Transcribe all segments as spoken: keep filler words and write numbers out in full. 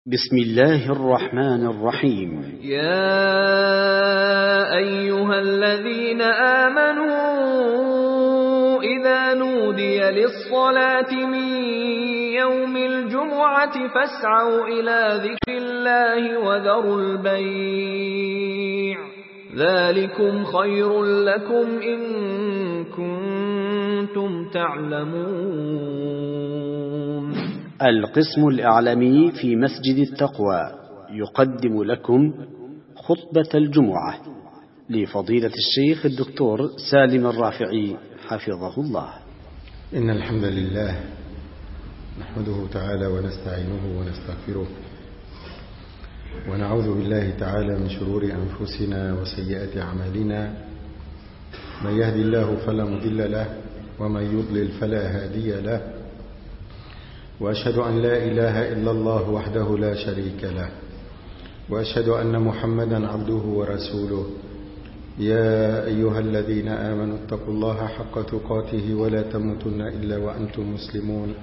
بسم الله الرحمن الرحيم. يا أيها الذين آمنوا إذا نودي للصلاة من يوم الجمعة فاسعوا إلى ذكر الله وذروا البيع ذلكم خير لكم إن كنتم تعلمون. القسم الإعلامي في مسجد التقوى يقدم لكم خطبة الجمعة لفضيلة الشيخ الدكتور سالم الرافعي حفظه الله. إن الحمد لله نحمده تعالى ونستعينه ونستغفره ونعوذ بالله تعالى من شرور أنفسنا وسيئات أعمالنا، من يهدي الله فلا مضل له ومن يضلل فلا هادي له، وأشهد أن لا إله إلا الله وحده لا شريك له، وأشهد أن محمدا عبده ورسوله. يا أيها الذين آمنوا اتقوا الله حق تقاته ولا تموتن إلا وأنتم مسلمون.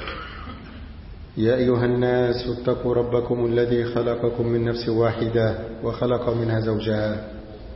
يا أيها الناس اتقوا ربكم الذي خلقكم من نفس واحدة وخلق منها زوجها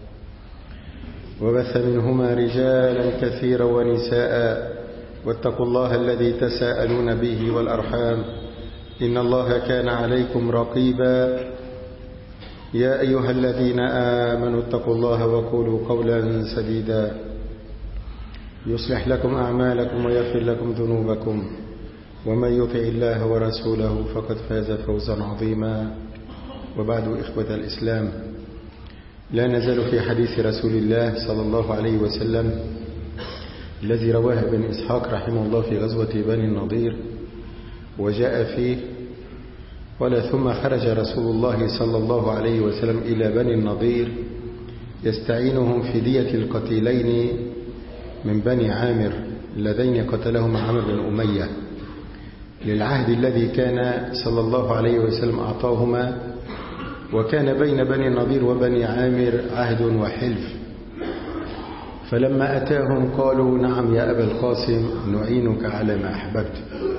وبث منهما رجالا كثيرا ونساء، واتقوا الله الذي تساءلون به والأرحام إن الله كان عليكم رقيبا. يا أيها الذين آمنوا اتقوا الله وقولوا قولا سديدا يصلح لكم أعمالكم ويغفر لكم ذنوبكم، ومن يطع الله ورسوله فقد فاز فوزا عظيما. وبعد، إخوة الإسلام، لا نزال في حديث رسول الله صلى الله عليه وسلم الذي رواه ابن إسحاق رحمه الله في غزوة بني النضير، وجاء فيه: قال: ثم خرج رسول الله صلى الله عليه وسلم إلى بني النضير يستعينهم في دية القتيلين من بني عامر اللذين قتلهم عامر بن أمية للعهد الذي كان صلى الله عليه وسلم أعطاهما، وكان بين بني النضير وبني عامر عهد وحلف. فلما أتاهم قالوا: نعم يا أبا القاسم، نعينك على ما أحببت.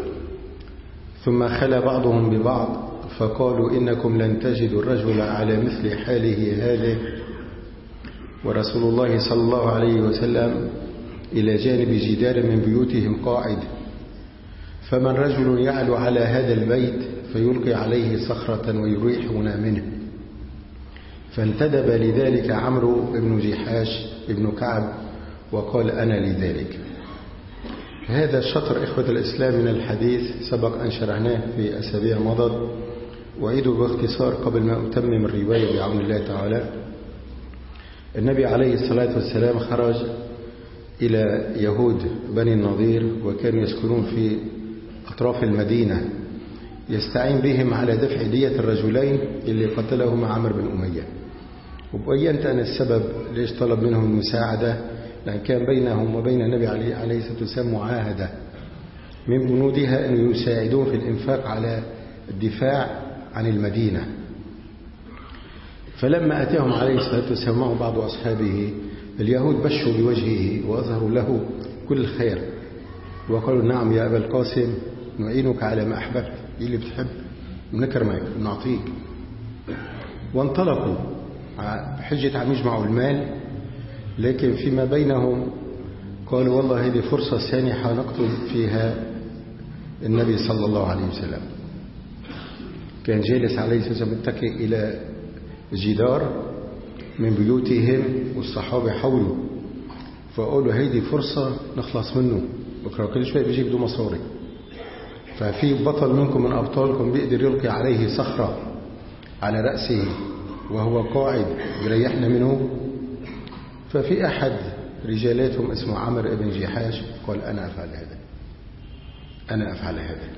ثم خلا بعضهم ببعض فقالوا: إنكم لن تجدوا الرجل على مثل حاله هذه، ورسول الله صلى الله عليه وسلم إلى جانب جدار من بيوتهم قاعد، فمن رجل يعلو على هذا البيت فيلقي عليه صخرة ويريحنا منه. فانتدب لذلك عمرو بن جحاش ابن كعب وقال: أنا لذلك. هذا الشطر، إخوة الإسلام، من الحديث سبق أن شرعناه في أسابيع مضت، وأعيده باختصار قبل ما أتمم الرواية بعون الله تعالى. النبي عليه الصلاة والسلام خرج إلى يهود بني النضير، وكانوا يسكنون في أطراف المدينة، يستعين بهم على دفع دية الرجلين اللي قتلهما عامر بن أمية. وبينت أن السبب ليش طلب منهم المساعدة، لأن كان بينهم وبين النبي عليه الصلاة والسلام معاهدة من بنودها أن يساعدون في الإنفاق على الدفاع عن المدينة. فلما أتاهم عليه الصلاة والسلام معه بعض أصحابه اليهود بشوا بوجهه وأظهروا له كل الخير، وقالوا: نعم يا أبا القاسم، نعينك على ما أحببت، اللي بتحب نكرمك نعطيك. وانطلقوا بحجة عم يجمعوا المال، لكن فيما بينهم قالوا: والله هذه فرصة سانحة نقتل فيها النبي صلى الله عليه وسلم. كان جالس عليه الصلاة والسلام متكئ إلى جدار من بيوتهم، والصحابة حولوا، فقالوا: هذه فرصة نخلص منه، بكرة كل شوية بيجي بده مصاري، ففي بطل منكم من أبطالكم بيقدر يلقي عليه صخرة على رأسه وهو قاعد يريحنا منه. ففي أحد رجالاتهم اسمه عمرو بن جحاش قال: أنا أفعل هذا، أنا أفعل هذا.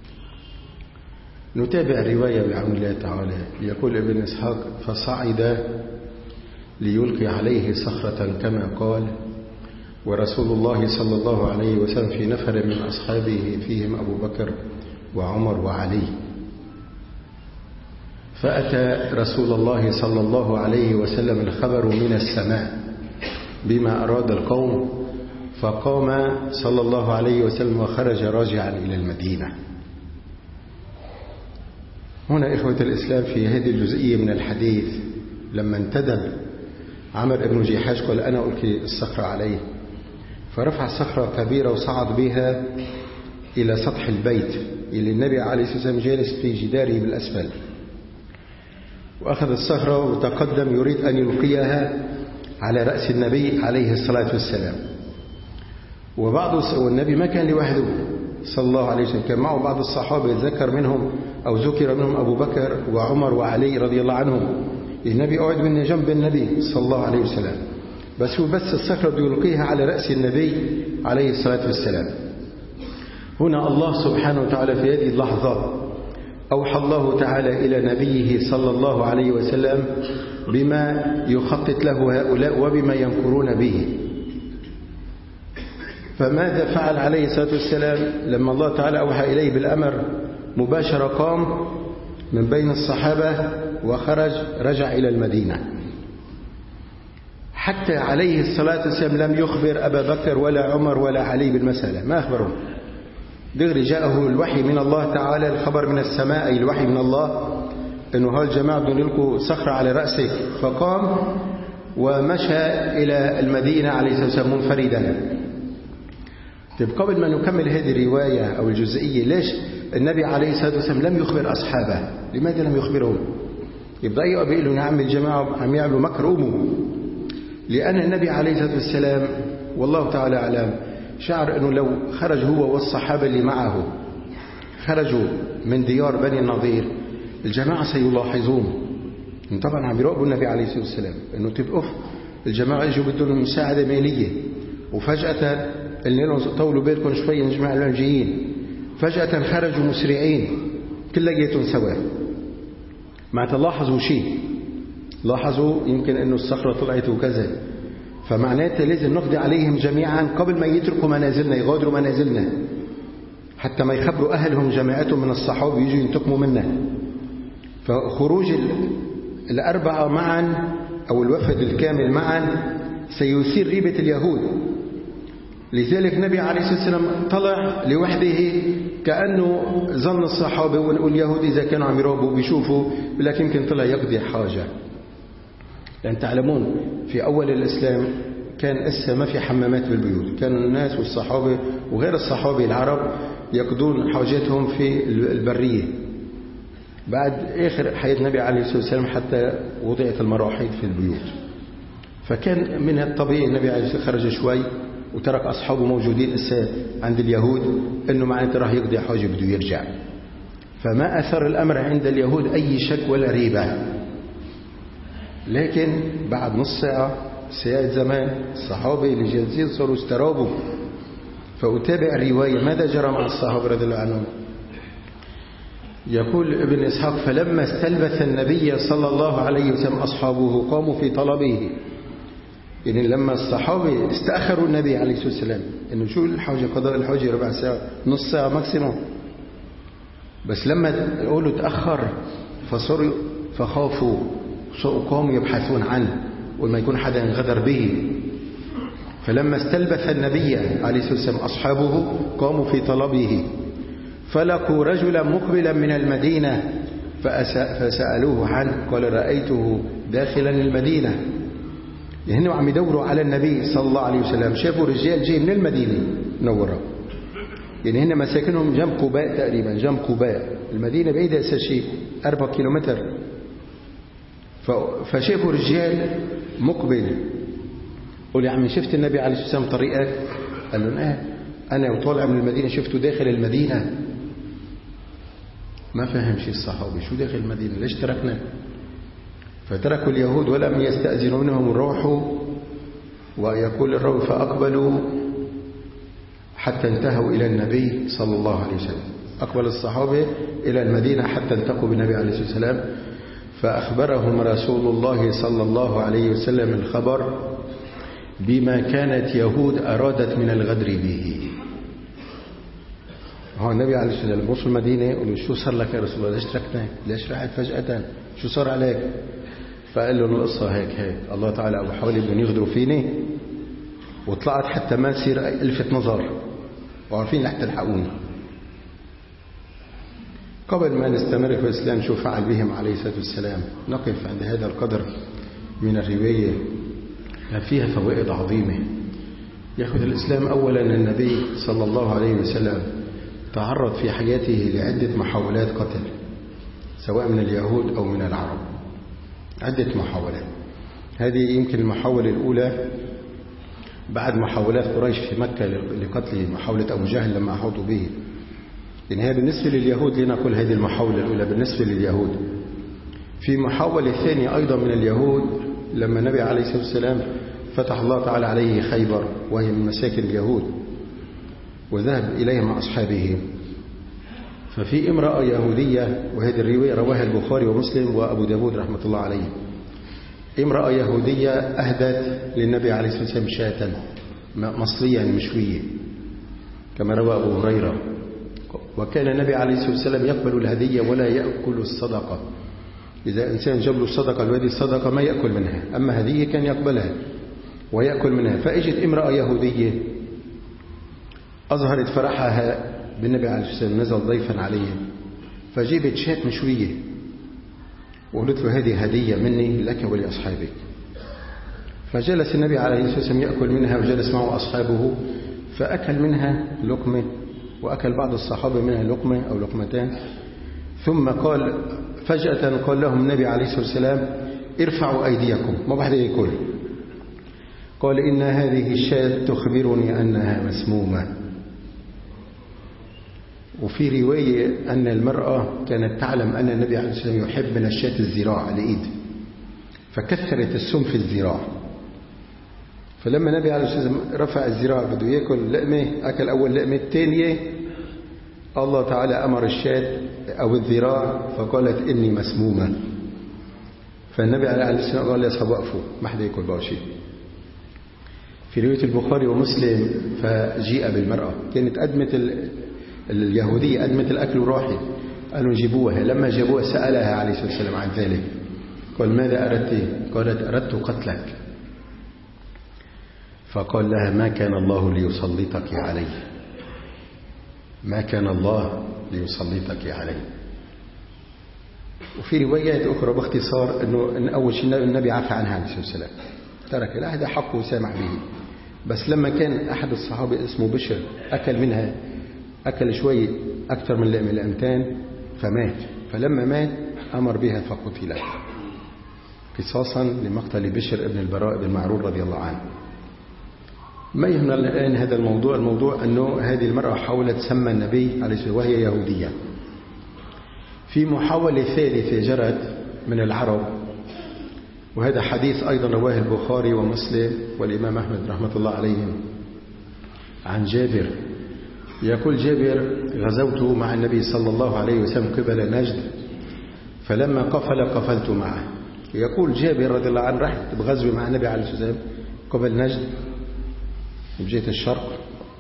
نتابع الرواية بعون الله تعالى. يقول ابن إسحاق: فصعد ليلقي عليه صخرة كما قال، ورسول الله صلى الله عليه وسلم في نفر من أصحابه فيهم أبو بكر وعمر وعلي. فأتى رسول الله صلى الله عليه وسلم الخبر من السماء بما أراد القوم، فقام صلى الله عليه وسلم وخرج راجعا إلى المدينة. هنا إخوة الإسلام في هذه الجزئية من الحديث لما انتدب عمرو بن جيحاش قال أنا ألقي الصخرة عليه، فرفع صخرة كبيرة وصعد بها إلى سطح البيت اللي النبي عليه الصلاة والسلام جالس في جداره بالأسفل، وأخذ الصخرة وتقدم يريد أن يلقيها على رأس النبي عليه الصلاة والسلام. وبعض والنبي ما كان لوحده صلى الله عليه وسلم، كان معه بعض الصحابة يتذكر منهم أو ذكر منهم أبو بكر وعمر وعلي رضي الله عنهم. النبي قعد من جنب النبي صلى الله عليه وسلم، بس هو بس الصخرة يلقيها على رأس النبي عليه الصلاة والسلام. هنا الله سبحانه وتعالى في هذه اللحظة أوحى الله تعالى إلى نبيه صلى الله عليه وسلم بما يخطط له هؤلاء وبما ينكرون به. فماذا فعل عليه الصلاة والسلام لما الله تعالى أوحى إليه بالأمر؟ مباشرة قام من بين الصحابة وخرج رجع إلى المدينة، حتى عليه الصلاة والسلام لم يخبر أبا بكر ولا عمر ولا علي بالمسألة، ما أخبرهم. دغري جاءه الوحي من الله تعالى، الخبر من السماء أي الوحي من الله أنه هالجماعة بدهم يلقوا صخرة على رأسه، فقام ومشى إلى المدينة عليه الصلاة والسلام منفردا. طيب قبل ما نكمل هذه الرواية أو الجزئية، ليش النبي عليه الصلاة والسلام لم يخبر أصحابه؟ لماذا لم يخبرهم؟ يبدأ يقول له نعم الجماعة عم يعملوا مكر أمه. لأن النبي عليه الصلاة والسلام والله تعالى أعلم شعر أنه لو خرج هو والصحابة اللي معه خرجوا من ديار بني النضير الجماعة سيلاحظون. طبعا عم يراقبوا النبي عليه الصلاة والسلام أنه تبقف الجماعة يجوا بدهم مساعدة مالية، وفجأة اللي لهم طولوا بالكم شوي يا جماعة اللاجئين، فجأة خرجوا مسرعين كلياتهم سوا. ما تلاحظوا شيء، لاحظوا يمكن أنه الصخرة طلعت وكذا، فمعناته لازم نقضي عليهم جميعا قبل ما يتركوا منازلنا، يغادروا منازلنا حتى ما يخبروا أهلهم جماعتهم من الصحابة يجوا ينتقموا منا. فخروج الأربعة معا أو الوفد الكامل معا سيثير ريبة اليهود. لذلك النبي عليه الصلاة والسلام طلع لوحده، كأنه ظن الصحابة واليهود إذا كانوا عم يراقبوا بيشوفوا، لكن يمكن طلع يقضي حاجة. لأن تعلمون في أول الإسلام كان إسا ما في حمامات بالبيوت، كانوا الناس والصحابة وغير الصحابة العرب يقضون حاجاتهم في البرية بعد آخر حياة النبي عليه الصلاة والسلام حتى وضعت المراحيض في البيوت. فكان من الطبيعي النبي عليه الصلاة والسلام خرج شوي وترك أصحابه موجودين إسا عند اليهود، إنه معناته راح يقضي حاجة بده يرجع. فما أثر الأمر عند اليهود أي شك ولا ريبة. لكن بعد نص ساعة ساعة زمان الصحابة اللي جالسين صاروا استرابوا. فأتابع الرواية ماذا جرى مع الصحابة رضي الله عنهم. يقول ابن إسحاق فلما استلبث النبي صلى الله عليه وسلم أصحابه قاموا في طلبه. يعني لما الصحابة استأخروا النبي عليه الصلاة والسلام إنه شو الحاجة قضاء الحاجة ربع ساعة نص ساعة ماكسيموم، بس لما يقولوا تأخر فصاروا فخافوا وقاموا يبحثون عنه وما يكون حدا غدر به. فلما استلبث النبي عليه الصلاة والسلام أصحابه قاموا في طلبه، فلقوا رجلا مقبلا من المدينة فسألوه عنه قال رأيته داخلا المدينة. يعني عم يدوروا على النبي صلى الله عليه وسلم، شافوا رجال جاي من المدينة منورة، يعني هنا مساكنهم جنب قباء تقريبا، جنب قباء المدينة بعيدة أساس شيء أربعة كيلومتر. فشافوا رجال مقبل، قول يا عمي شفت النبي عليه الصلاة والسلام طريقك؟ قال لهم اه أنا وطالع من المدينة شفته داخل المدينة. ما فهم شيء الصحابي، شو داخل المدينة ليش تركنا؟ فتركوا اليهود ولم يستأذنوا منهم روحوا، ويقول الراوي فأقبلوا حتى انتهوا إلى النبي صلى الله عليه وسلم. أقبل الصحابة إلى المدينة حتى التقوا بالنبي عليه الصلاة والسلام، فأخبرهم رسول الله صلى الله عليه وسلم الخبر بما كانت يهود أرادت من الغدر به. هو النبي عليه الصلاة والسلام وصل المدينة يقول شو صار لك يا رسول الله، ليش تركنا، ليش رحت فجأة، شو صار عليك؟ فقال له القصة هيك هيك الله تعالى أبو حوالي بدهم يغدروا فيني وطلعت حتى ما تصير ألفت نظر وعارفين لح تلحقوني. قبل ما نستمر في الإسلام شو فعل بهم عليه الصلاة والسلام، نقف عند هذا القدر من الرواية فيها فوائد عظيمة. يأخذ الإسلام أولا النبي صلى الله عليه وسلم تعرض في حياته لعدة محاولات قتل، سواء من اليهود أو من العرب، عدة محاولات. هذه يمكن المحاولة الأولى بعد محاولات قريش في مكة لقتله، محاولة أبو جهل لما أحاطوا به. يعني هذا بالنسبة لليهود لنقول هذه المحاولة الأولى بالنسبة لليهود. في محاولة ثانية أيضا من اليهود لما النبي عليه الصلاة والسلام فتح الله تعالى عليه خيبر، وهي من مساكن اليهود، وذهب إليها مع أصحابه. ففي امرأة يهودية، وهذه الرواية رواها البخاري ومسلم وأبو داود رحمة الله عليه. امرأة يهودية أهدت للنبي عليه الصلاة والسلام شاة مصلية مشوية كما روى أبو هريرة. وكان النبي عليه الصلاة والسلام يقبل الهدية ولا يأكل الصدقة. إذا إنسان جاب له الصدقة الوادي الصدقة ما يأكل منها، أما هدية كان يقبلها ويأكل منها. فإجت امرأة يهودية أظهرت فرحها بالنبي عليه الصلاة والسلام، نزل ضيفا عليه فجيبت شاة مشوية وقلت له هذه هدية مني لك ولأصحابك. فجلس النبي عليه الصلاة والسلام يأكل منها وجلس معه أصحابه، فأكل منها لقمة وأكل بعض الصحابة منها لقمة أو لقمتان. ثم قال فجأة قال لهم النبي عليه الصلاة والسلام ارفعوا أيديكم، ما بعد يأكل. قال إن هذه الشاة تخبرني أنها مسمومة. وفي رواية أن المرأة كانت تعلم أن النبي عليه الصلاة والسلام يحب من الشاة الذراع الإيد، فكثرت السم في الذراع. فلما النبي عليه الصلاة والسلام رفع الذراع بده يأكل لقمة، أكل أول لقمة، الثانية الله تعالى أمر الشاة أو الذراع فقالت إني مسمومة. فالنبي عليه الصلاة والسلام قال لأصحابه وقفوا ما حدا يأكل بقى شيء. في رواية البخاري ومسلم فجيء بالمرأة، كانت أدمة اليهودية أدمة الأكل وراحت، قالوا جيبوها. لما جابوها سألها عليه الصلاة والسلام عن ذلك، قال ماذا أردت؟ قالت أردت قتلك. فقال لها ما كان الله ليسلطك علي، ما كان الله ليسلطك علي. وفي روايات أخرى باختصار أنه إن أول شيء النبي عفى عنها عليه الصلاة والسلام، ترك لا هذا حقه وسامح به. بس لما كان أحد الصحابة اسمه بشر أكل منها، أكل شوي أكثر من لقمة لقمتان فمات. فلما مات أمر بها فقتل قصاصا لمقتل بشر ابن البراء بن معرور رضي الله عنه. ما يهمنا الآن هذا الموضوع. الموضوع أنه هذه المرأة حاولت سمى النبي عليه الصلاة والسلام وهي يهودية. في محاولة ثالثة جرت من العرب، وهذا حديث أيضا رواه البخاري ومسلم والإمام أحمد رحمة الله عليهم عن جابر. يقول جابر غزوت مع النبي صلى الله عليه وسلم قبل نجد، فلما قفل قفلت معه. يقول جابر رضي الله عنه رحت بغزوة مع النبي عليه الصلاة والسلام قبل نجد بجهة الشرق،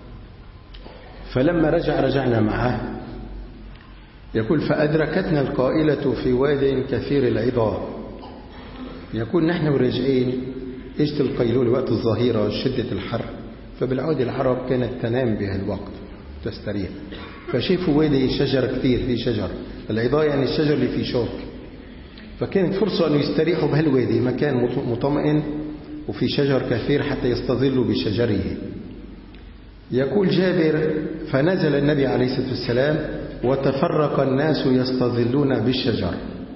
فلما رجع رجعنا معه. يقول فأدركتنا القائلة في واد كثير العظام. يقول نحن راجعين اجت القيلولة وقت الظهيرة شدة الحر، فبالعود العرب كانت تنام بها الوقت تستريح، فشافوا وادي شجر كثير فيه شجر، العظام يعني الشجر اللي فيه شوك، فكانت فرصة أن يستريحوا بهالوادي، مكان مطمئن وفي شجر كثير حتى يستظلوا بشجره. يقول جابر فنزل النبي عليه الصلاة والسلام وتفرق الناس يستظلون بالشجر.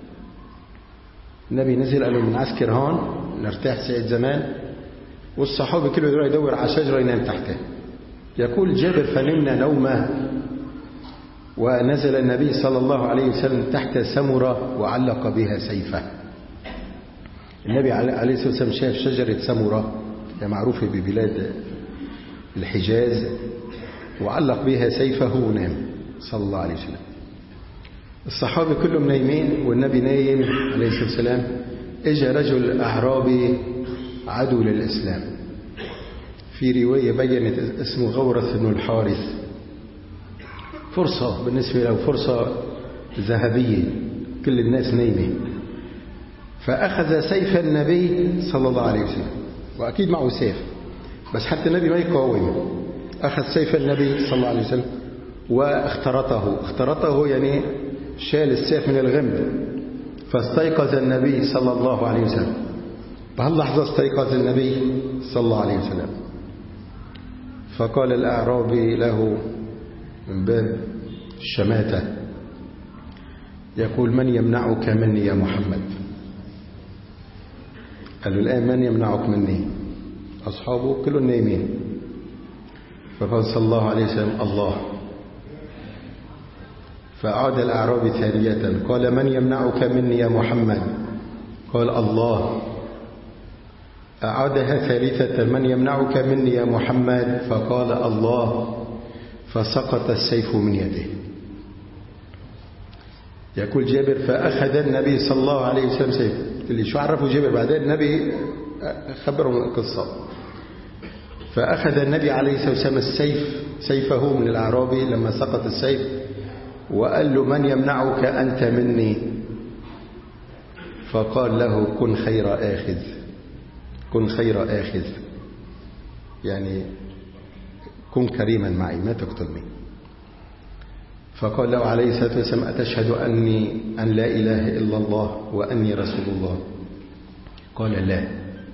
النبي نزل قالوا من عسكر هون نرتاح ساعة زمان، والصحابة كله يروح يدور على شجرة ينام تحته. يقول جابر فنمنا نومه، ونزل النبي صلى الله عليه وسلم تحت سمرة وعلق بها سيفه. النبي عليه الصلاة والسلام شاف شجرة سمرة معروفة ببلاد الحجاز وعلق بها سيفه ونام صلى الله عليه وسلم. الصحابة كلهم نايمين والنبي نايم عليه الصلاة والسلام. اجى رجل أعرابي عدو للإسلام، في رواية بينت اسمه غورث بن الحارث. فرصة بالنسبة له، فرصة ذهبية، كل الناس نايمة. فأخذ سيف النبي صلى الله عليه وسلم، وأكيد معه سيف بس حتى النبي ما يقاوم. أخذ سيف النبي صلى الله عليه وسلم واخترطه. اخترطه يعني شال السيف من الغمد، فاستيقظ النبي صلى الله عليه وسلم. بهاللحظة استيقظ النبي صلى الله عليه وسلم، فقال الأعرابي له من باب الشماتة يقول: من يمنعك مني يا محمد؟ قال له: الآن من يمنعك مني؟ أصحابه كلهم نايمين. فقال صلى الله عليه وسلم: الله. فأعاد الأعرابي ثانية قال: من يمنعك مني يا محمد؟ قال: الله. أعادها ثالثة: من يمنعك مني يا محمد؟ فقال: الله. فسقط السيف من يده. يقول جابر: فأخذ النبي صلى الله عليه وسلم سيف. اللي شو عرفوا جابر بعدين النبي خبرهم القصة. فأخذ النبي عليه الصلاة والسلام السيف سيفه من الأعرابي لما سقط السيف، وقال له: من يمنعك أنت مني؟ فقال له: كن خير آخذ، كن خير آخذ، يعني كن كريما معي ما تقتلني. فقال له عليه الصلاة والسلام: أتشهد أني أن لا إله إلا الله وأني رسول الله؟ قال: لا،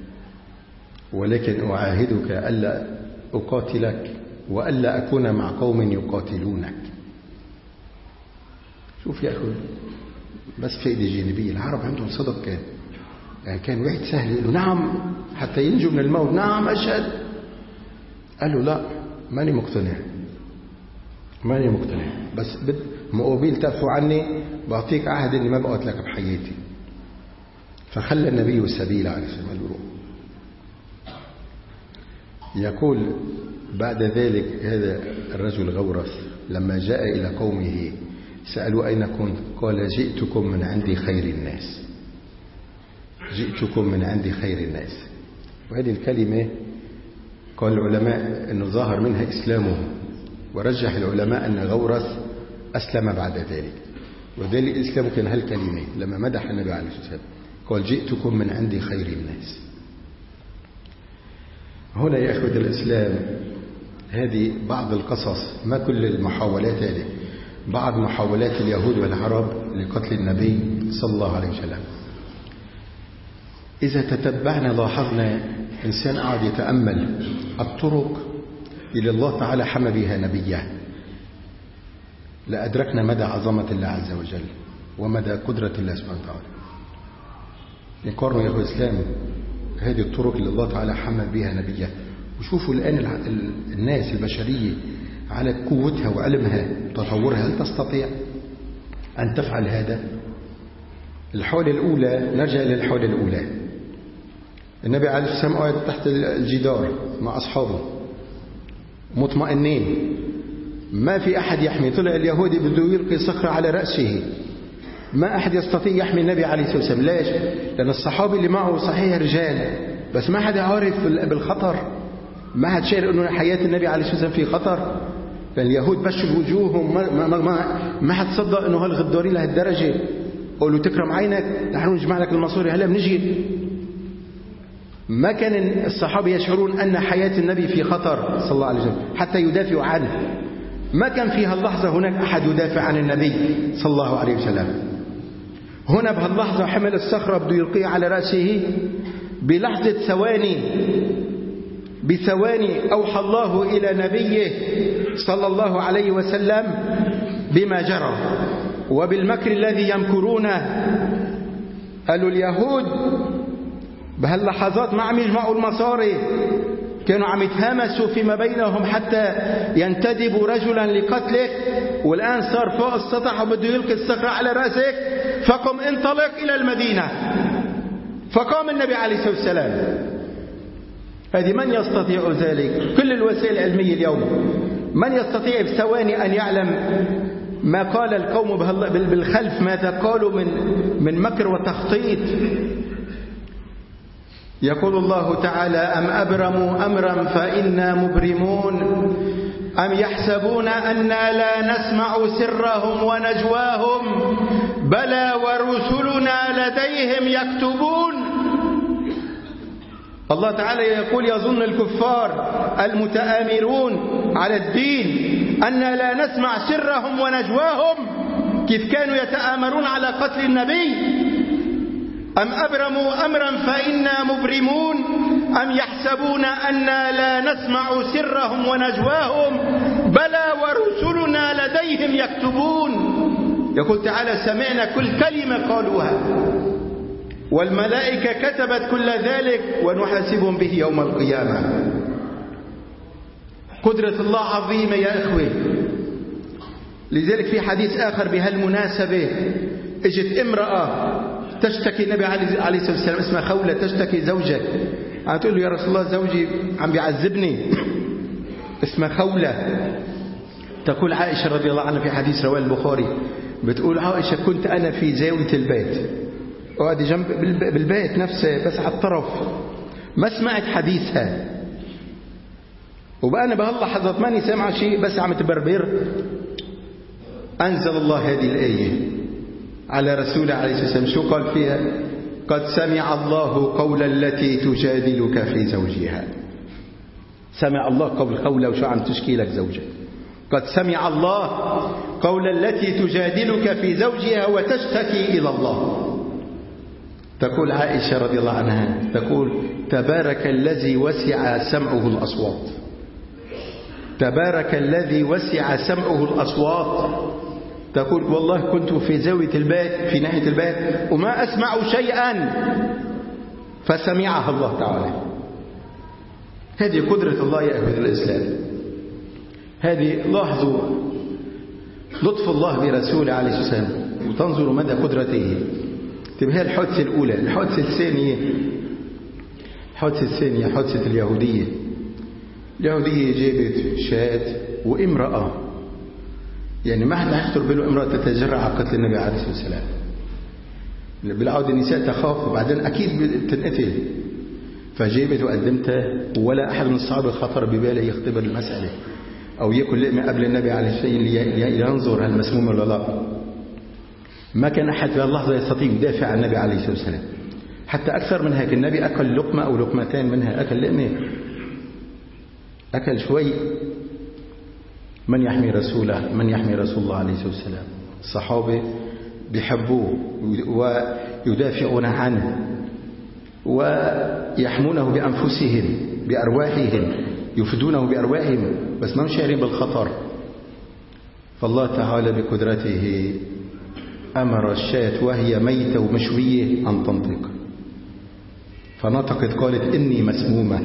ولكن أعاهدك ألا أقاتلك وألا أكون مع قوم يقاتلونك. شوف يا أخوي، بس فائدة جانبية. العرب عندهم صدق كان، يعني كان واحد سهل يقول له نعم حتى ينجو من الموت، نعم أشهد. قال له: لا، ماني مقتنع، ماني مقتنع، بس بد مقابل تعفو عني بعطيك عهد اني ما بقتلك بحياتي. فخلى النبي السبيل عليه الصلاة والسلام. يقول بعد ذلك هذا الرجل غورث لما جاء إلى قومه سألوا: أين كنت؟ قال: جئتكم من عند خير الناس، جئتكم من عند خير الناس. وهذه الكلمة قال العلماء أنه ظاهر منها إسلامه، ورجح العلماء أن غورث أسلم بعد ذلك، وذلك الإسلام كان هالكلمة لما مدح النبي عليه الصلاة والسلام قال: جئتكم من عند خير الناس. هنا يا أخوة الإسلام هذه بعض القصص، ما كل المحاولات، هذه بعض محاولات اليهود والعرب لقتل النبي صلى الله عليه وسلم. إذا تتبعنا لاحظنا إنسان قاعد يتأمل الطرق إلى الله تعالى حمى بها نبيه، لأدركنا مدى عظمة الله عز وجل ومدى قدرة الله سبحانه وتعالى. نقارن يا أخوة الإسلام هذه الطرق اللي الله تعالى حمى بها نبيه، وشوفوا الآن الناس البشرية على قوتها وعلمها وتطورها، هل تستطيع أن تفعل هذا؟ الحولة الأولى، نرجع للحولة الأولى. النبي عليه الصلاة والسلام قاعد تحت الجدار مع أصحابه مطمئنين، ما في أحد يحمي. طلع اليهودي بده يلقي صخرة على رأسه، ما أحد يستطيع يحمي النبي عليه الصلاة والسلام. ليش؟ لأن الصحابي اللي معه صحيح رجال، بس ما حد عارف بالخطر، ما حد شايف أنه حياة النبي عليه الصلاة والسلام في خطر. فاليهود بشوا وجوههم، ما, ما, ما, ما حد صدق أنه هالغدارين لهالدرجة. قولوا: تكرم عينك نحن نجمع لك المصوري، هلا بنجي. ما كان الصحابة يشعرون أن حياة النبي في خطر صلى الله عليه وسلم حتى يدافعوا عنه. ما كان في هاللحظة هناك أحد يدافع عن النبي صلى الله عليه وسلم. هنا بهاللحظة حمل الصخرة بده يلقيها على رأسه، بلحظة ثواني بثواني أوحى الله إلى نبيه صلى الله عليه وسلم بما جرى وبالمكر الذي يمكرونه. قالوا اليهود بهاللحظات ما عم يجمعوا المصاري، كانوا عم يتهامسوا فيما بينهم حتى ينتدبوا رجلا لقتلك، والآن صار فوق السطح وبده يلقي الصخرة على رأسك، فقم انطلق إلى المدينة. فقام النبي عليه الصلاة والسلام. هذه من يستطيع ذلك؟ كل الوسائل العلمية اليوم من يستطيع بثواني أن يعلم ما قال القوم بالخلف، ماذا قالوا من من مكر وتخطيط. يقول الله تعالى: أم أبرموا أمرا فإنا مبرمون أم يحسبون أنا لا نسمع سرهم ونجواهم بلى ورسلنا لديهم يكتبون. الله تعالى يقول: يظن الكفار المتآمرون على الدين أننا لا نسمع سرهم ونجواهم. كيف كانوا يتآمرون على قتل النبي. أم أبرموا أمرا فإنا مبرمون أم يحسبون أنا لا نسمع سرهم ونجواهم بلى ورسلنا لديهم يكتبون. يقول تعالى سمعنا كل كلمة قالوها والملائكة كتبت كل ذلك ونحاسبهم به يوم القيامة. قدرة الله عظيمة يا إخوة. لذلك في حديث آخر بهالمناسبة اجت امرأة تشتكي النبي عليه الصلاة والسلام اسمها خولة، تشتكي زوجها، عم تقول له يا رسول الله زوجي عم بيعذبني، اسمها خولة. تقول عائشة رضي الله عنها في حديث رواه البخاري، بتقول عائشة كنت أنا في زاوية البيت، وقعد جنب بالبيت نفسه بس على الطرف، ما سمعت حديثها، وبقى أنا بهاللحظات ماني سامع شيء بس عم تبربر. أنزل الله هذه الآية على رسوله عليه الصلاة والسلام. شو قال فيها؟ قد سمع الله قول التي تجادلك في زوجها. سمع الله قول قوله وشو عم تشكي لك زوجك. قد سمع الله قول التي تجادلك في زوجها وتشتكي إلى الله. تقول عائشة رضي الله عنها تقول تبارك الذي وسع سمعه الأصوات. تبارك الذي وسع سمعه الأصوات. تقول والله كنت في زاوية البيت في ناحية البيت وما أسمع شيئا فسمعها الله تعالى. هذه قدرة الله يا أهل الإسلام. هذه لاحظوا لطف الله برسوله عليه الصلاة والسلام وتنظروا مدى قدرته. تبهي الحادثة الأولى. الحادثة الثانية الحادثة الثانية حادثة اليهودية. اليهودية جابت شاة وامرأة، يعني ما حد يخطر باله امرأة تتجرع على قتل النبي عليه الصلاة والسلام. بالعودة النساء تخاف وبعدين أكيد بتنقتل، فجابت وقدمتها ولا أحد من الصحابة خطر بباله يختبر المسألة أو يأكل لقمة قبل النبي عليه الصلاة والسلام لينظر هل مسموم ولا لا. ما كان أحد في اللحظة يستطيع يدافع عن النبي عليه الصلاة والسلام. حتى أكثر من هيك النبي أكل لقمة أو لقمتين منها، أكل لقمة، أكل شوي. من يحمي رسوله؟ من يحمي رسول الله عليه الصلاة والسلام؟ الصحابة بيحبوه ويدافعون عنه ويحمونه بأنفسهم بأرواحهم، يفدونه بأرواحهم، بس ما مشعرين بالخطر. فالله تعالى بقدرته أمر الشاة وهي ميتة ومشوية أن تنطق، فنطقت قالت إني مسمومة.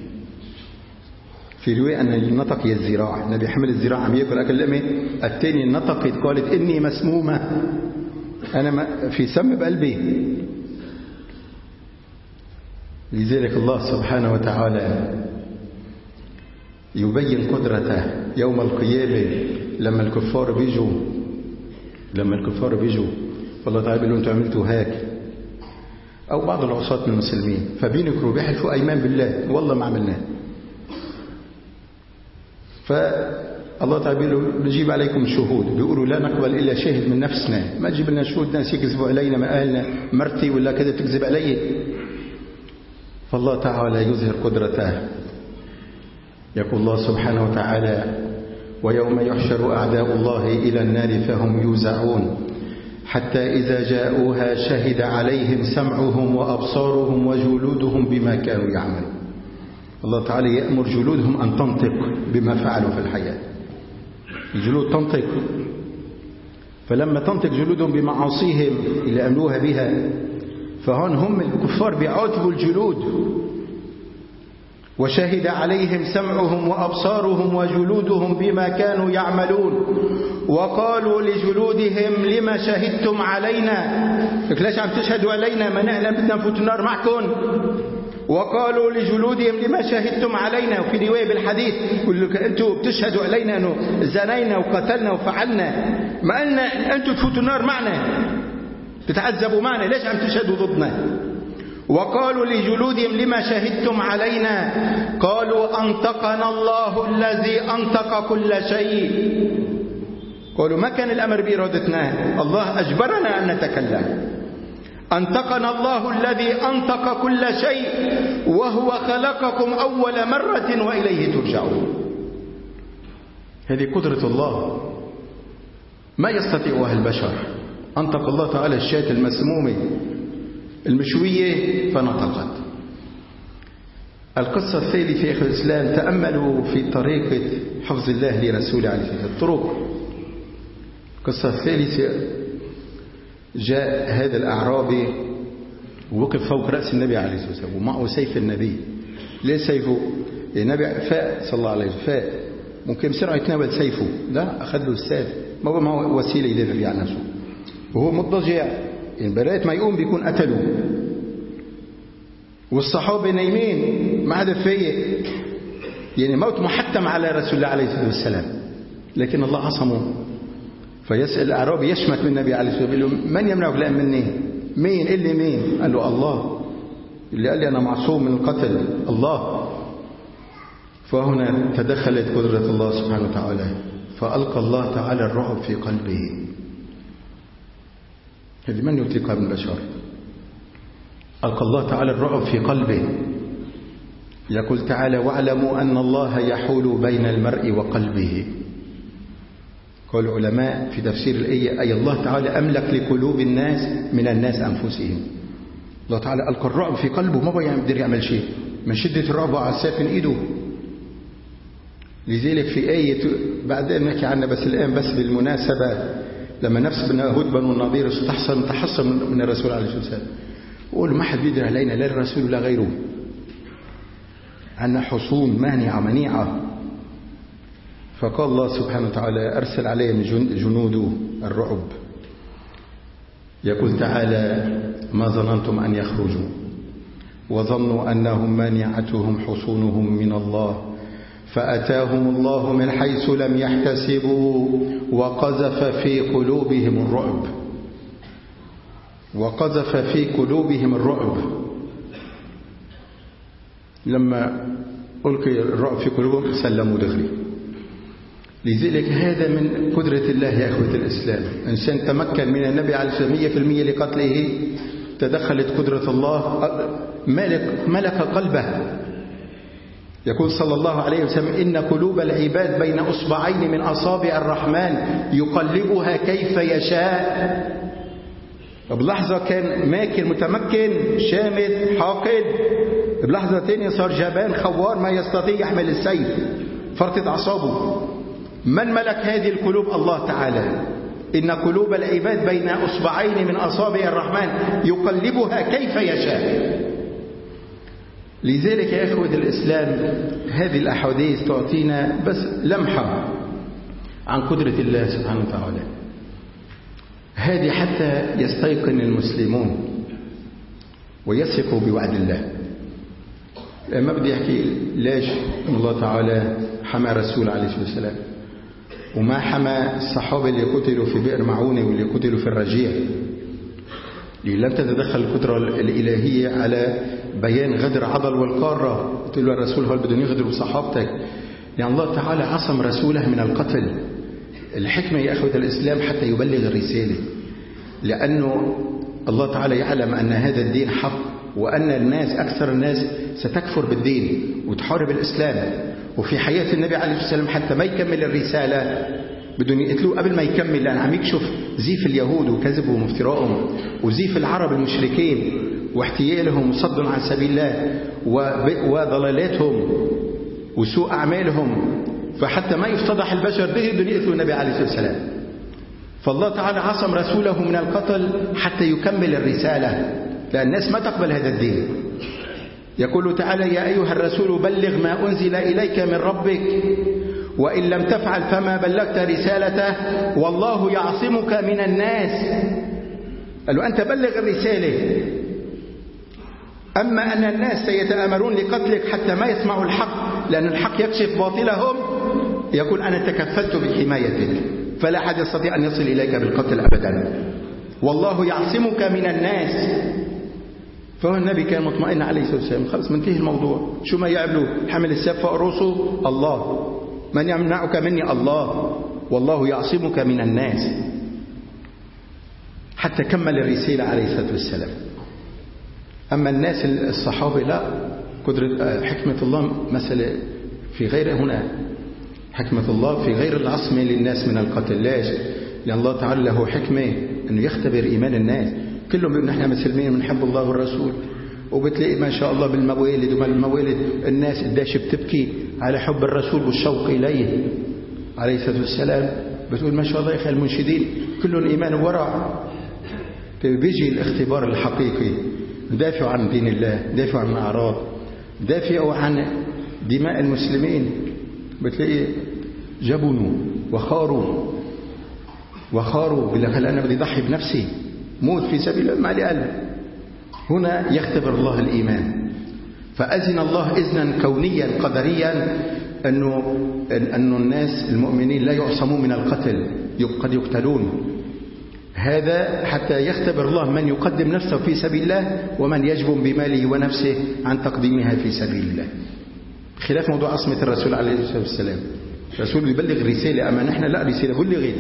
في رواية أن النطق هي الزراع، النبي حمل الزراع عم يأكل أكل لقمة. الثاني نطقت قالت إني مسمومة، أنا في سم بقلبي. لذلك الله سبحانه وتعالى يبين قدرته يوم القيامة لما الكفار بيجوا لما الكفار بيجوا والله تعالى بيقول أنتم عملتوا هيك، أو بعض العصاة من المسلمين فبينكروا بيحلفوا أيمان بالله والله ما عملناه. فالله تعالى بيقول نجيب عليكم شهود، بيقولوا لا نقبل إلا شاهد من نفسنا، ما تجيب لنا شهود ناس يكذبوا علينا، ما قالنا مرتي ولا كذا تكذب علي. فالله تعالى يظهر قدرته. يقول الله سبحانه وتعالى ويوم يحشر أعداء الله إلى النار فهم يوزعون حتى إذا جاءوها شهد عليهم سمعهم وأبصارهم وجلودهم بما كانوا يعملون. الله تعالى يأمر جلودهم أن تنطق بما فعلوا في الحياة. الجلود تنطق، فلما تنطق جلودهم بمعاصيهم اللي أملوها بها، فهون هم الكفار بيعاتبوا الجلود. وشهد عليهم سمعهم وأبصارهم وجلودهم بما كانوا يعملون وقالوا لجلودهم لما شهدتم علينا، ليش عم تشهدوا علينا؟ ما نحن بدنا نفوت النار معكم. وقالوا لجلودهم لما شهدتم علينا. وفي رواية بالحديث يقول لك أنتم بتشهدوا علينا أنه زنينا وقتلنا وفعلنا، ما قلنا أنتم تفوتوا النار معنا تتعذبوا معنا، ليش عم تشهدوا ضدنا؟ وقالوا لجلودهم لما شهدتم علينا قالوا أنطقنا الله الذي أنطق كل شيء. قالوا ما كان الأمر بإرادتنا، الله أجبرنا أن نتكلم. أنطقنا الله الذي أنطق كل شيء وهو خلقكم أول مرة وإليه ترجعون. هذه قدرة الله. ما يستطيعها البشر. أنطق الله تعالى الشاة المسمومة المشوية فنطقت. القصة الثالثة يا إخوة الإسلام، تأملوا في طريقة حفظ الله لرسوله عليه الصلاة والسلام. الطرق. القصة الثالثة، جاء هذا الأعرابي ووقف فوق رأس النبي عليه الصلاة والسلام ومعه سيف النبي. ليه سيفه؟ النبي فاء صلى الله عليه وسلم، فاء ممكن بسرعة يتناول سيفه، لا أخذ له السيف، ما هو معه وسيلة يدافع فيها عن نفسه وهو مضطجع، يعني برات ما يقوم بيكون قتله. والصحابة نايمين ما حدا فايق، يعني موت محتم على رسول الله عليه الصلاة والسلام، لكن الله عصمه. فيسأل الأعرابي يشمت من النبي عليه الصلاة والسلام، يقول له من يمنعك الآن مني؟ مين؟ قل لي مين؟ قال له الله. اللي قال لي أنا معصوم من القتل الله. فهنا تدخلت قدرة الله سبحانه وتعالى، فألقى الله تعالى الرعب في قلبه. هذه من يطلقها من البشر؟ ألقى الله تعالى الرعب في قلبه. يقول تعالى واعلموا أن الله يحول بين المرء وقلبه. قال العلماء في تفسير الآية أي الله تعالى أملك لقلوب الناس من الناس أنفسهم. الله تعالى ألقى الرعب في قلبه، ما بيقدر يعمل شيء من شدة الرعب على السيف من إيده. لذلك في آية بعدين نحكي عنها، بس الآن بس بالمناسبة، لما نفس بن هود بن النضير استحصن تحصن من الرسول عليه الصلاة والسلام، وقالوا ما حد بيقدر علينا لا الرسول ولا غيره، عنا حصون مانعة منيعة. فقال الله سبحانه وتعالى أرسل عليهم جنوده الرعب. يقول تعالى ما ظننتم أن يخرجوا وظنوا أنهم مانعتهم حصونهم من الله فأتاهم الله من حيث لم يحتسبوا وقذف في قلوبهم الرعب وقذف في قلوبهم الرعب. لما ألقي الرعب في قلوبهم سلموا دغري. لذلك هذا من قدرة الله يا أخوة الإسلام. إنسان تمكن من النبي عليه الصلاة والسلام مية في المية لقتله، تدخلت قدرة الله، ملك, ملك قلبه. يقول صلى الله عليه وسلم إن قلوب العباد بين أصبعين من أصابع الرحمن يقلبها كيف يشاء. بلحظة كان ماكر متمكن شامت حاقد، بلحظة تانية صار جبان خوار ما يستطيع يحمل السيف، فرطت أعصابه. من ملك هذه القلوب؟ الله تعالى. إن قلوب العباد بين أصبعين من أصابع الرحمن يقلبها كيف يشاء. لذلك يا إخوة الإسلام هذه الأحاديث تعطينا بس لمحة عن قدرة الله سبحانه وتعالى. هذه حتى يستيقن المسلمون ويثقوا بوعد الله. ما بدي أحكي ليش الله تعالى حمى رسول عليه الصلاة والسلام وما حمى الصحابة اللي قتلوا في بئر معونة واللي قتلوا في الرجيع. لم تتدخل القدرة الإلهية على بيان غدر عضل والقارة. قلت له الرسول هو بدهم يغدروا بصحابتك، يعني الله تعالى عصم رسوله من القتل. الحكمة يا أخوة الإسلام حتى يبلغ الرسالة، لأنه الله تعالى يعلم أن هذا الدين حق، وأن الناس أكثر الناس ستكفر بالدين وتحارب الإسلام. وفي حياة النبي عليه الصلاة والسلام حتى ما يكمل الرسالة بدون يقتلوه قبل ما يكمل، لأن عم يكشف زيف اليهود وكذبهم وافتراءهم وزيف العرب المشركين واحتيالهم وصد عن سبيل الله وضلالاتهم وسوء أعمالهم. فحتى ما يفتضح البشر به بدون يقتلوا النبي عليه الصلاة والسلام. فالله تعالى عصم رسوله من القتل حتى يكمل الرسالة، لأن الناس ما تقبل هذا الدين. يقول تعالى يا أيها الرسول بلغ ما أنزل إليك من ربك وإن لم تفعل فما بلغت رسالته والله يعصمك من الناس. قالوا أنت بلغ الرسالة، أما أن الناس سيتآمرون لقتلك حتى ما يسمعوا الحق، لأن الحق يكشف باطلهم. يقول أنا تكفلت بحمايتك فلا أحد يستطيع أن يصل إليك بالقتل أبدا، والله يعصمك من الناس. فهو النبي كان مطمئن عليه الصلاة والسلام، خلص منتهي الموضوع. شو ما يعملوا حمل السيف فوق رؤوسه الله، من يمنعك مني الله، والله يعصمك من الناس. حتى كمل الرسالة عليه الصلاة والسلام. أما الناس الصحابة لا، قدرة حكمة الله مسألة في غير هنا، حكمة الله في غير العصم للناس من القتل. ليش؟ لأن الله تعالى له حكمة أنه يختبر إيمان الناس. كلهم بيقولوا نحن مسلمين بنحب الله والرسول، وبتلاقي ما شاء الله بالموالد وما الموالد الناس قداش بتبكي على حب الرسول والشوق إليه عليه الصلاة والسلام. بتقول ما شاء الله يا أخي المنشدين كلهم إيمان وورع. بيجي الاختبار الحقيقي، دافعوا عن دين الله، دافعوا عن الأعراض، دافعوا عن دماء المسلمين، بتلاقي جبنوا وخاروا وخاروا بيقول لك هل أنا بدي أضحي بنفسي موت في سبيل الله ما لي قلب. هنا يختبر الله الإيمان. فأذن الله إذنا كونيا قدريا أنه أن الناس المؤمنين لا يعصمون من القتل، قد يقتلون. هذا حتى يختبر الله من يقدم نفسه في سبيل الله ومن يجبن بماله ونفسه عن تقديمها في سبيل الله. خلاف موضوع عصمة الرسول عليه الصلاة والسلام. الرسول يبلغ رسالة، أما نحن لا رسالة بلغت.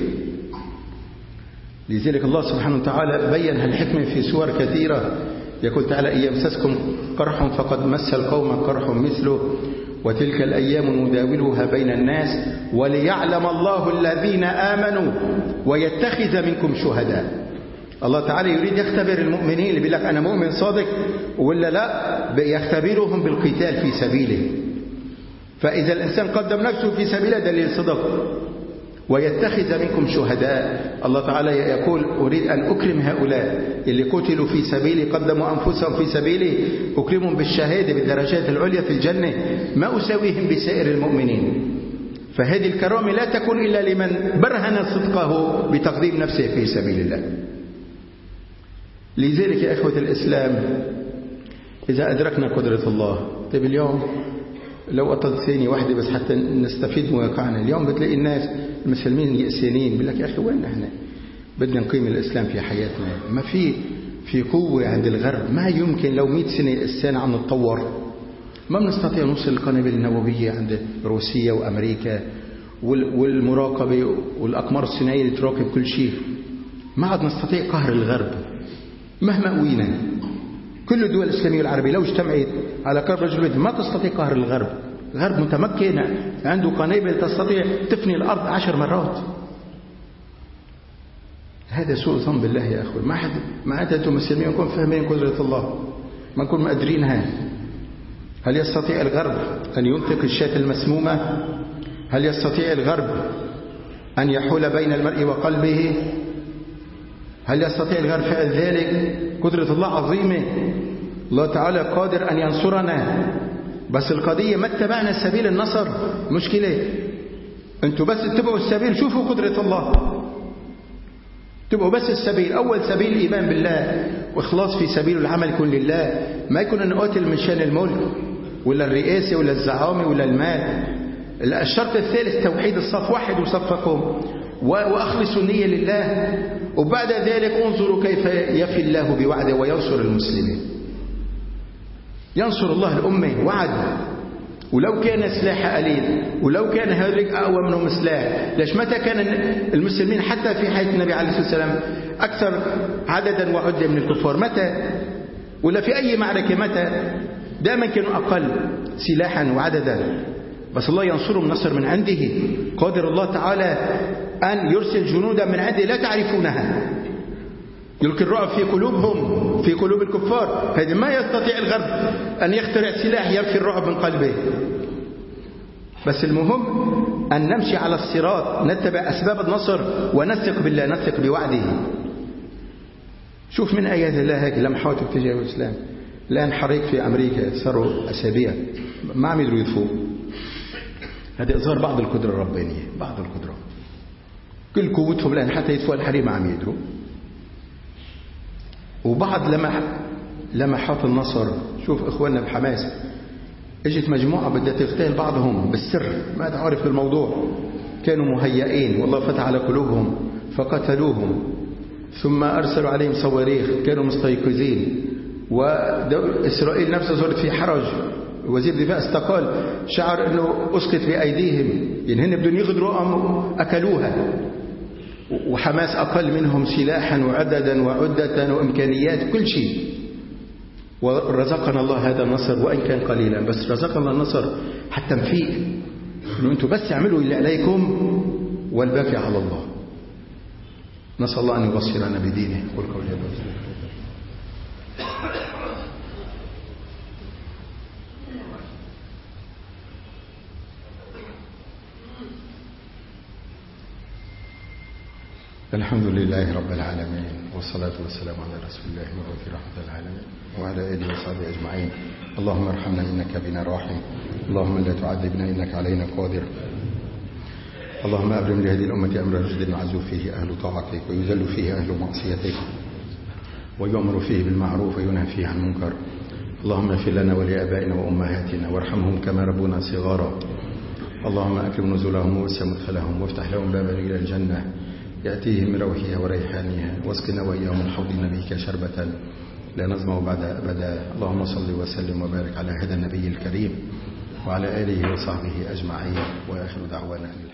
لذلك الله سبحانه وتعالى بين الحكمة في سور كثيرة. يقول تعالى إن يمسسكم قرح فقد مس القوم قرح مثله وتلك الأيام نداولها بين الناس وليعلم الله الذين آمنوا ويتخذ منكم شهداء. الله تعالى يريد يختبر المؤمنين اللي بيقول لك أنا مؤمن صادق ولا لا، يختبرهم بالقتال في سبيله. فإذا الإنسان قدم نفسه في سبيله دليل صدق. ويتخذ منكم شهداء، الله تعالى يقول أريد أن أكرم هؤلاء اللي قتلوا في سبيلي، قدموا أنفسهم في سبيلي، أكرمهم بالشهادة بالدرجات العليا في الجنة، ما أساويهم بسائر المؤمنين. فهذه الكرامة لا تكون إلا لمن برهن صدقه بتقديم نفسه في سبيل الله. لذلك يا إخوة الإسلام إذا أدركنا قدرة الله، طيب اليوم لو أطلت ثانية واحدة بس حتى نستفيد من واقعنا، اليوم بتلاقي الناس المسلمين يأسانين بيقول لك يا أخي وين احنا بدنا نقيم الإسلام في حياتنا؟ ما في في قوة عند الغرب، ما يمكن لو مئة سنة السنة عم نتطور ما بنستطيع نوصل القنابل النووية عند روسيا وأمريكا والمراقبة والأقمار الصناعية اللي تراقب كل شيء. ما عاد نستطيع قهر الغرب مهما قوينا. كل الدول الإسلامية والعربية لو اجتمعت على قرب رجل ما تستطيع قهر الغرب. الغرب متمكن، عنده قنابل تستطيع تفني الأرض عشر مرات. هذا سوء ظن بالله يا أخوي. ما حد ما عاد أنتم مسلمين نكون فاهمين قدرة الله، ما نكون مقدرينها. هل يستطيع الغرب أن ينطق الشاة المسمومة؟ هل يستطيع الغرب أن يحول بين المرء وقلبه؟ هل يستطيع الغرب فعل ذلك؟ قدرة الله عظيمة. الله تعالى قادر أن ينصرنا، بس القضية ما اتبعنا سبيل النصر. مشكلة أنتوا بس اتبعوا السبيل، شوفوا قدرة الله. اتبعوا بس السبيل. أول سبيل الإيمان بالله وإخلاص في سبيل العمل يكون لله، ما يكون أن أقاتل من شان الملك ولا الرئاسة ولا الزعامة ولا المال. الشرط الثالث توحيد الصف، وحد وصفكم وأخلصوا النية لله، وبعد ذلك انظروا كيف يفي الله بوعده وينصر المسلمين. ينصر الله الأمة وعد. ولو كان سلاح قليل، ولو كان هؤلاء أقوى منهم سلاح، ليش متى كان المسلمين حتى في حياة النبي عليه الصلاة والسلام أكثر عددا وعدة من الكفار؟ متى؟ ولا في أي معركة متى؟ دائما كانوا أقل سلاحا وعددا، بس الله ينصرهم نصر من عنده. قادر الله تعالى أن يرسل جنودا من عنده لا تعرفونها، يلقي الرعب في قلوبهم، في قلوب الكفار. هذا ما يستطيع الغرب أن يخترع سلاح يلقي الرعب من قلبه. بس المهم أن نمشي على الصراط، نتبع أسباب النصر ونثق بالله، نثق بوعده. شوف من آيات الله هيك لمحات اتجاه الإسلام. الآن حريق في أمريكا صاروا أسابيع ما عم يدروا يطفوا. هذا إظهار بعض القدرة الربانية، بعض القدرة. كل قوتهم الآن حتى يطفوا الحريق ما عم يدروا. وبعض لمح لمحات النصر. شوف إخواننا بحماس، اجت مجموعة بدها تغتال بعضهم بالسر، ما تعرف الموضوع، كانوا مهيئين والله فتح على قلوبهم فقتلوهم، ثم أرسلوا عليهم صواريخ، كانوا مستيقظين. وإسرائيل نفسها صارت في حرج، وزير الدفاع استقال، شعر أنه أسقط بأيديهم، يعني هن بدون يغدروا أم أكلوها. وحماس أقل منهم سلاحا وعددا وعدة وإمكانيات كل شيء. ورزقنا الله هذا النصر وإن كان قليلا، بس رزقنا النصر حتى نفيق إنه أنتم بس اعملوا اللي عليكم والباقي على الله. نسأل الله أن يبصرنا بدينه. قل قولي يا الحمد لله رب العالمين، والصلاة والسلام على رسول الله المبعوث رحمة العالمين وعلى آله وصحبه أجمعين. اللهم ارحمنا إنك بنا راحم، اللهم لا تعذبنا إنك علينا قادر. اللهم أبرم لهذه الأمة أمر رشد يعز فيه أهل طاعتك ويذل فيه أهل معصيتك ويؤمر فيه بالمعروف وينهى فيه عن المنكر. اللهم اغفر لنا ولآبائنا وأمهاتنا وارحمهم كما ربونا صغارا. اللهم أكرم نزلهم ووسع مدخلهم وافتح لهم بابا إلى الجنة يأتيهم من روحها وريحانها، واسقنا وإياهم من حوض نبيك شربة لا نظمأ بعد أبدا. اللهم صل وسلم وبارك على هذا النبي الكريم وعلى آله وصحبه أجمعين، وآخر دعوانا